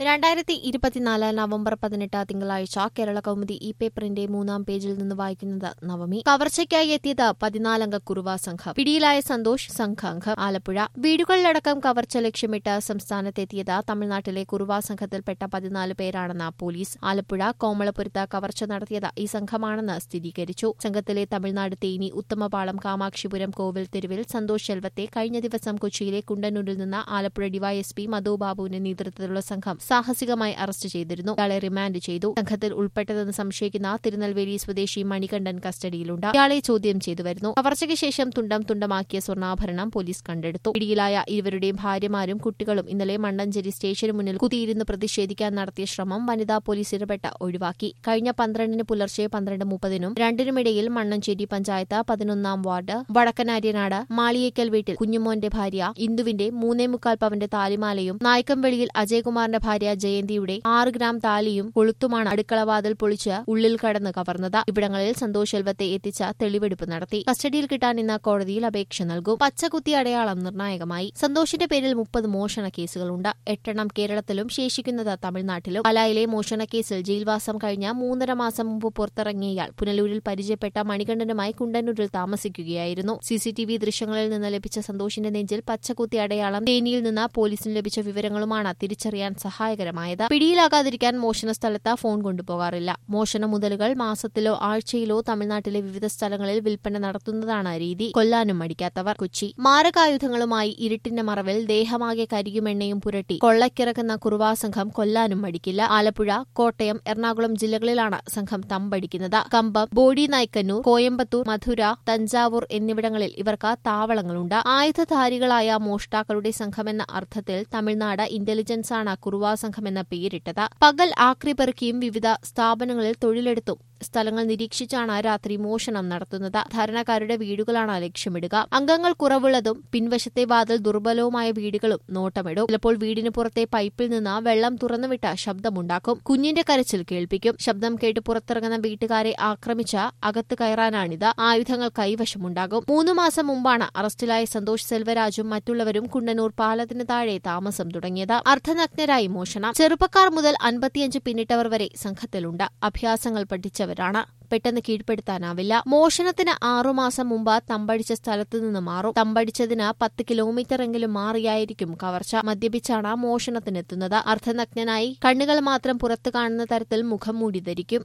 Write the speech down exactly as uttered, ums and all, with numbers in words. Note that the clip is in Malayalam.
രണ്ടായിരത്തി ഇരുപത്തിനാല് നവംബർ പതിനെട്ട് തിങ്കളാഴ്ച കേരള കൗമുദി ഇ പേപ്പറിന്റെ മൂന്നാം പേജിൽ നിന്ന് വായിക്കുന്നത് നവമി. കവർച്ചയ്ക്കായി എത്തിയത് പതിനാലംഗ കുറുവ സംഘം. പിടിയിലായ സന്തോഷ് സംഘാംഗം. ആലപ്പുഴ. വീടുകളിലടക്കം കവർച്ച ലക്ഷ്യമിട്ട് സംസ്ഥാനത്തെത്തിയത് തമിഴ്നാട്ടിലെ കുറുവ സംഘത്തിൽപ്പെട്ട പതിനാല് പേരാണെന്ന് പോലീസ്. ആലപ്പുഴ കോമളപുരത്ത് കവർച്ച നടത്തിയത് ഈ സംഘമാണെന്ന് സ്ഥിരീകരിച്ചു. സംഘത്തിലെ തമിഴ്നാട് തേനി ഉത്തമപാളം കാമാക്ഷിപുരം കോവിൽ തെരുവിൽ സന്തോഷ് ശെൽവത്തെ കഴിഞ്ഞ ദിവസം കൊച്ചിയിലെ കുണ്ടന്നൂരിൽ നിന്ന് ആലപ്പുഴ ഡിവൈഎസ്പി മധു ബാബുവിന്റെ നേതൃത്വത്തിലുള്ള സംഘം സാഹസികമായി അറസ്റ്റ് ചെയ്തിരുന്നു. ഇയാളെ റിമാൻഡ് ചെയ്തു. സംഘത്തിൽ ഉൾപ്പെട്ടതെന്ന് സംശയിക്കുന്ന തിരുനെൽവേലി സ്വദേശി മണികണ്ഠൻ കസ്റ്റഡിയിലുണ്ട്. ഇയാളെ ചോദ്യം ചെയ്തു വരുന്നു. കവർച്ചയ്ക്ക് ശേഷം തുണ്ടം തുണ്ടമാക്കിയ സ്വർണ്ണാഭരണം പോലീസ് കണ്ടെടുത്തു. പിടിയിലായ ഇരുവരുടെയും ഭാര്യമാരും കുട്ടികളും ഇന്നലെ മണ്ണഞ്ചേരി സ്റ്റേഷന് മുന്നിൽ കുത്തിയിരുന്ന് പ്രതിഷേധിക്കാൻ നടത്തിയ ശ്രമം വനിതാ പോലീസ് ഇടപെട്ട് ഒഴിവാക്കി. കഴിഞ്ഞ പന്ത്രണ്ടിന് പുലർച്ചെ പന്ത്രണ്ട് മുപ്പതിനും രണ്ടിനുമിടയിൽ മണ്ണഞ്ചേരി പഞ്ചായത്ത് പതിനൊന്നാം വാർഡ് വടക്കനാര്യനാട് മാളിയേക്കൽ വീട്ടിൽ കുഞ്ഞുമോന്റെ ഭാര്യ ഇന്ദുവിന്റെ മൂന്നേ മുക്കാൽ പവന്റെ താലിമാലയും നായ്ക്കംവെളിയിൽ അജയകുമാറിന്റെ ഭാര്യ ജയന്തിയുടെ ആറ് ഗ്രാം താലിയും കൊളുത്തുമാണ് അടുക്കളവാതിൽ പൊളിച്ച് ഉള്ളിൽ കടന്ന് കവർന്നത്. ഇവിടങ്ങളിൽ സന്തോഷ് ശെൽവത്തെ എത്തിച്ച തെളിവെടുപ്പ് നടത്തി. കസ്റ്റഡിയിൽ കിട്ടാൻ ഇന്ന് കോടതിയിൽ അപേക്ഷ നൽകും. പച്ചകുത്തി അടയാളം നിർണായകമായി. സന്തോഷിന്റെ പേരിൽ മുപ്പത് മോഷണ കേസുകളുണ്ട്. എട്ടെണ്ണം കേരളത്തിലും ശേഷിക്കുന്നത് തമിഴ്നാട്ടിലും. പാലായിലെ മോഷണക്കേസിൽ ജയിൽവാസം കഴിഞ്ഞ മൂന്നര മാസം മുമ്പ് പുറത്തിറങ്ങിയ ഇയാൾ പുനലൂരിൽ പരിചയപ്പെട്ട മണികണ്ഠനുമായി കുണ്ടന്നൂരിൽ താമസിക്കുകയായിരുന്നു. സിസിടിവി ദൃശ്യങ്ങളിൽ നിന്ന് ലഭിച്ച സന്തോഷിന്റെ നെഞ്ചിൽ പച്ചകുത്തി അടയാളം തേനിയിൽ നിന്ന് പോലീസിന് ലഭിച്ച വിവരങ്ങളുമാണ് തിരിച്ചറിയാൻ സഹായകരമായത്. പിടിയിലാകാതിരിക്കാൻ മോഷണ സ്ഥലത്ത് ഫോൺ കൊണ്ടുപോകാറില്ല. മോഷണ മുതലുകൾ മാസത്തിലോ ആഴ്ചയിലോ തമിഴ്നാട്ടിലെ വിവിധ സ്ഥലങ്ങളിൽ വിൽപ്പന നടത്തുന്നതാണ് രീതി. കൊല്ലാനും മടിക്കാത്തവർ. കൊച്ചി. മാരകായുധങ്ങളുമായി ഇരുട്ടിന്റെ മറവിൽ ദേഹമാകെ കരിയുമെണ്ണയും പുരട്ടി കൊള്ളക്കിറക്കുന്ന കുറുവാ സംഘം കൊല്ലാനും മടിക്കില്ല. ആലപ്പുഴ, കോട്ടയം, എറണാകുളം ജില്ലകളിലാണ് സംഘം തമ്പടിക്കുന്നത്. കമ്പം, ബോഡി നായ്ക്കന്നൂർ, കോയമ്പത്തൂർ, മധുര, തഞ്ചാവൂർ എന്നിവിടങ്ങളിൽ ഇവർക്ക് താവളങ്ങളുണ്ട്. ആയുധധാരികളായ മോഷ്ടാക്കളുടെ സംഘമെന്ന അർത്ഥത്തിൽ തമിഴ്നാട് ഇന്റലിജൻസാണ് കുറുവാ സംഘമെന്ന പേരിട്ടത്. പകൽ ആക്രി പെറുക്കിയും വിവിധ സ്ഥാപനങ്ങളിൽ തൊഴിലെടുത്തും സ്ഥലങ്ങൾ നിരീക്ഷിച്ചാണ് രാത്രി മോഷണം നടത്തുന്നത്. ധാരണക്കാരുടെ വീടുകളാണ് ലക്ഷ്യമിടുക. അംഗങ്ങൾ കുറവുള്ളതും പിൻവശത്തെ വാതിൽ ദുർബലവുമായ വീടുകളും നോട്ടമിടും. ചിലപ്പോൾ വീടിന് പുറത്തെ പൈപ്പിൽ നിന്ന് വെള്ളം തുറന്നുവിട്ട് ശബ്ദമുണ്ടാക്കും. കുഞ്ഞിന്റെ കരച്ചിൽ കേൾപ്പിക്കും. ശബ്ദം കേട്ട് പുറത്തിറങ്ങുന്ന വീട്ടുകാരെ ആക്രമിച്ച് അകത്ത് കയറാനാണിത്. ആയുധങ്ങൾ കൈവശമുണ്ടാകും. മൂന്നു മാസം മുമ്പാണ് അറസ്റ്റിലായ സന്തോഷ് സെൽവരാജും മറ്റുള്ളവരും കുണ്ടന്നൂർ പാലത്തിന് താഴെ താമസം തുടങ്ങിയത്. അർദ്ധനഗ്നരായി മോഷണം. ചെറുപ്പക്കാർ മുതൽ അൻപത്തിയഞ്ച് പിന്നിട്ടവർ വരെ സംഘത്തിലുണ്ട്. അഭ്യാസങ്ങൾ പഠിച്ചവർ ാണ് പെട്ടെന്ന് കീഴ്പ്പെടുത്താനാവില്ല. മോഷണത്തിന് ആറുമാസം മുമ്പ് തമ്പടിച്ച സ്ഥലത്തു നിന്ന് മാറും. തമ്പടിച്ചതിന് പത്ത് കിലോമീറ്ററെങ്കിലും മാറിയായിരിക്കും കവർച്ച. മദ്യപിച്ചാണ് മോഷണത്തിനെത്തുന്നത്. അർദ്ധനഗ്നനായി കണ്ണുകൾ മാത്രം പുറത്തു കാണുന്ന തരത്തിൽ മുഖം മൂടി ധരിക്കും.